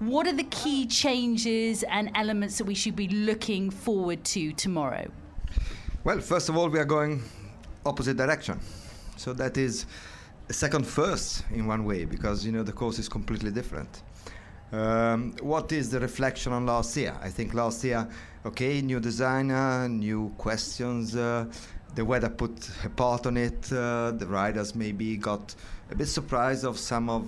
What are the key changes and elements that we should be looking forward to tomorrow? Well, first of all, we are going opposite direction. So that is a second first in one way, because, the course is completely different. What is the reflection on last year? I think last year, new designer, new questions, the weather put a part on it, the riders maybe got a bit surprised of some of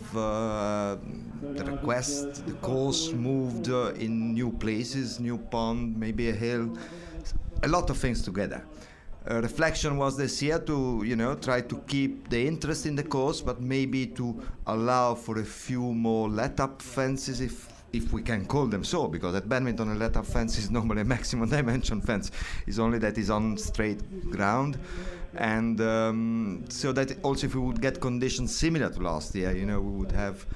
the requests, the course moved in new places, new pond, maybe a hill, a lot of things together. Reflection was this year to, try to keep the interest in the course, but maybe to allow for a few more let-up fences, if we can call them so, because at badminton a let-up fence is normally a maximum dimension fence. It's only that it's on straight ground. And so that also if we would get conditions similar to last year, we would have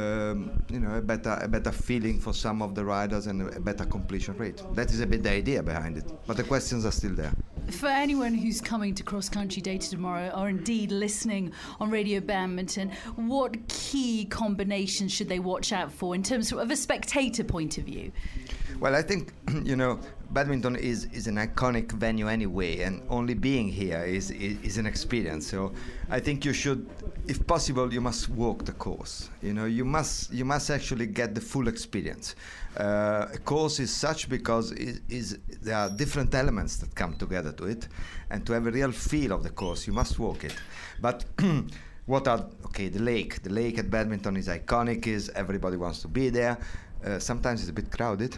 a better feeling for some of the riders and a better completion rate. That is a bit the idea behind it, but the questions are still there. For anyone who's coming to Cross Country Data tomorrow, or indeed listening on Radio Badminton, what key combinations should they watch out for in terms of a spectator point of view? Well, I think, badminton is an iconic venue anyway, and only being here is an experience. So I think you should, if possible, you must walk the course. You must actually get the full experience. A course is such because there are different elements that come together to it, and to have a real feel of the course, you must walk it. But the lake? The lake at badminton is iconic. Everybody wants to be there. Sometimes it's a bit crowded,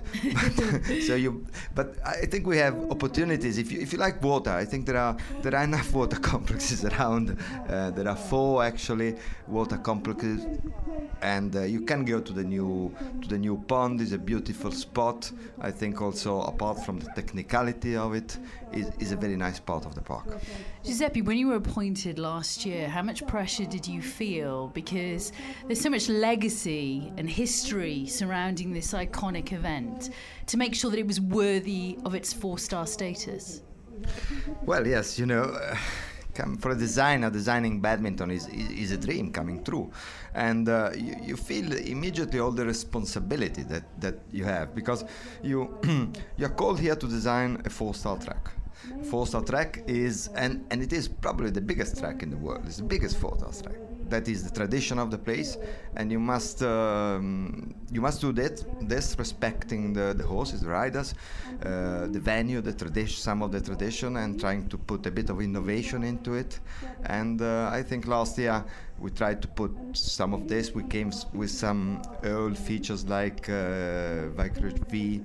but I think we have opportunities. If you like water, I think there are enough water complexes around. There are 4 actually water complexes, and you can go to the new pond. It's a beautiful spot. I think also, apart from the technicality of it, is a very nice part of the park. Giuseppe, when you were appointed last year, how much pressure did you feel? Because there's so much legacy and history surrounding this iconic event, to make sure that it was worthy of its 4-star status. Well, yes, for a designer, designing badminton is a dream coming true, and you feel immediately all the responsibility that you have, because you're called here to design a 4-star track. 4-star track is, and it is probably the biggest track in the world. It's the biggest 4-star track. That is the tradition of the place, and you must do this respecting the horses, the riders, the venue, the tradition, some of the tradition, and trying to put a bit of innovation into it. And I think last year we tried to put some of this. We came with some old features like Vicarious V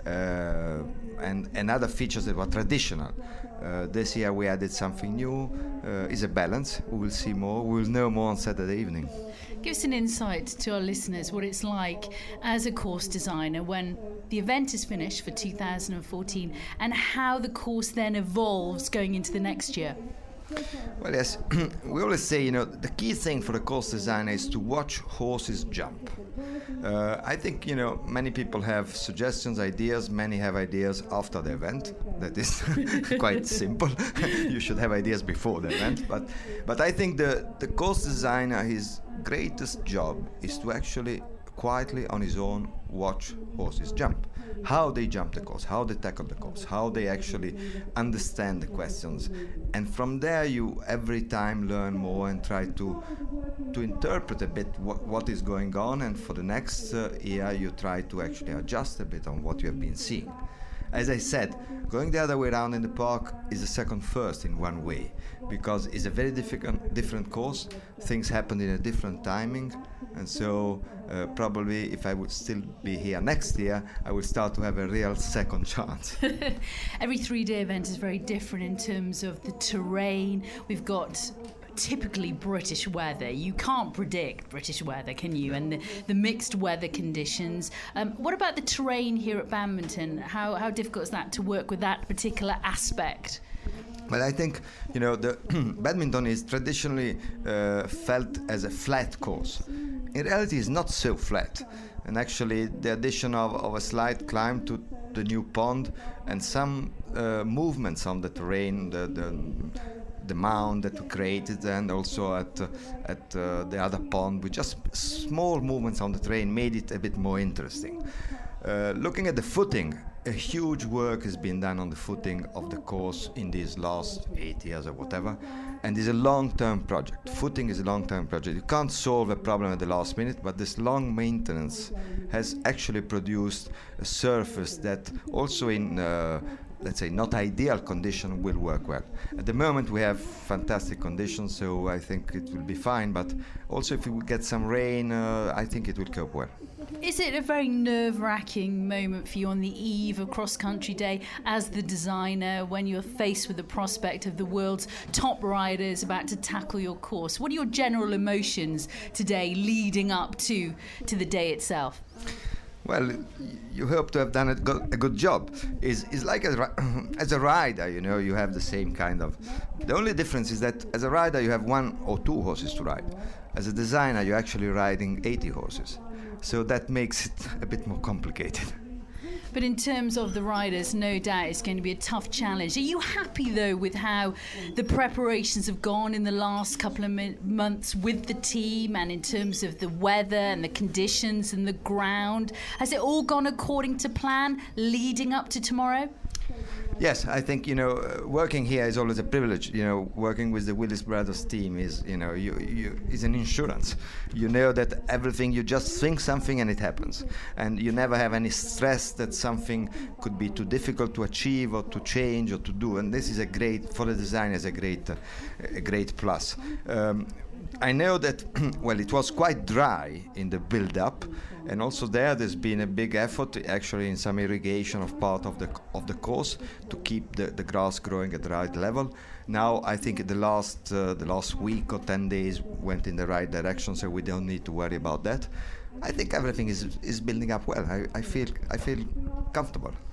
and other features that were traditional. This year we added something new. It's a balance. We will see more. We will know more on Saturday evening. Give us an insight to our listeners what it's like as a course designer when the event is finished for 2014, and how the course then evolves going into the next year. Well, yes, we always say, the key thing for a course designer is to watch horses jump. I think, many people have suggestions, ideas. Many have ideas after the event. That is quite simple. You should have ideas before the event. But I think the course designer, his greatest job is to actually quietly on his own watch horses jump. How they jump the course, how they tackle the course, how they actually understand the questions. And from there you every time learn more and try to interpret a bit what is going on, and for the next year you try to actually adjust a bit on what you have been seeing. As I said, going the other way around in the park is a second first in one way, because it's a very different course. Things happen in a different timing, and so probably if I would still be here next year, I would start to have a real second chance. Every 3-day event is very different in terms of the terrain. We've got typically British weather. You can't predict British weather, can you? And the mixed weather conditions. What about the terrain here at badminton? How difficult is that to work with that particular aspect? Well, I think, the badminton is traditionally felt as a flat course. In reality, it's not so flat. And actually, the addition of a slight climb to the new pond and some movements on the terrain, the mound that we created, and also at the other pond, with just small movements on the terrain, made it a bit more interesting. Looking at the footing, a huge work has been done on the footing of the course in these last 8 years or whatever, and it's a long-term project. Footing is a long-term project. You can't solve a problem at the last minute, but this long maintenance has actually produced a surface that also in let's say not ideal condition will work well. At the moment we have fantastic conditions, so I think it will be fine, but also if we get some rain, I think it will cope well. Is it a very nerve-wracking moment for you on the eve of Cross Country Day as the designer, when you're faced with the prospect of the world's top riders about to tackle your course? What are your general emotions today leading up to the day itself? Well, you hope to have done a good job. It's like as a rider, you know, you have the same kind of... The only difference is that as a rider you have 1 or 2 horses to ride. As a designer you're actually riding 80 horses. So that makes it a bit more complicated. But in terms of the riders, no doubt it's going to be a tough challenge. Are you happy, though, with how the preparations have gone in the last couple of months with the team, and in terms of the weather and the conditions and the ground? Has it all gone according to plan leading up to tomorrow? Yes, I think, you know, working here is always a privilege. You know, working with the Willis Brothers team is, you know, is an insurance. You know that everything, you just think something and it happens. And you never have any stress that something could be too difficult to achieve or to change or to do. And this is a great, for the designers, a great plus. I know that, well, it was quite dry in the build-up, and also there's been a big effort actually in some irrigation of part of the course to keep the grass growing at the right level. Now I think the last week or 10 days went in the right direction, so we don't need to worry about that. I think everything is building up well. I feel comfortable.